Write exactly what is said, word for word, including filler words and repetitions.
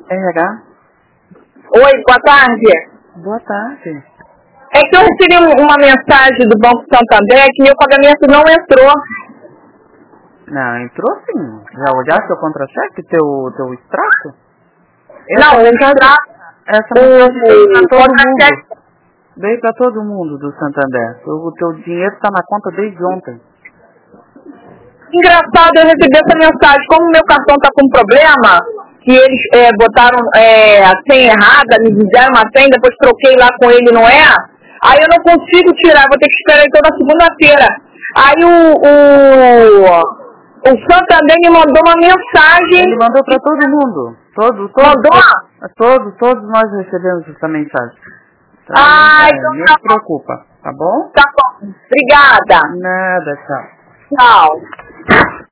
R H? Oi, boa tarde. Boa tarde. É que eu recebi uma mensagem do Banco Santander que meu pagamento não entrou. Não, entrou sim. Já olhaste o contra-cheque, teu, teu extrato? Essa não, o extrato... Essa mensagem veio pra todo mundo. Veio pra todo mundo do Santander. O teu dinheiro tá na conta desde ontem. Engraçado, eu recebi essa mensagem. Como meu cartão tá com problema, que eles é, botaram é, a senha errada, me fizeram uma senha, depois troquei lá com ele, não é? Aí eu não consigo tirar, vou ter que esperar então na segunda-feira. Aí o, o, o Santander me mandou uma mensagem. Ele mandou pra todo mundo. Todo, todo, mandou? Todos, todos, todos nós recebemos essa mensagem. Então, ah, é, então não tá se preocupa, tá bom? Tá bom. Obrigada. Nada, tchau. Tchau.